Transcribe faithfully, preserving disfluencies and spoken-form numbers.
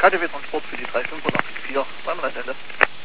K D W Transport für die drei fünf acht vier beim Rennende.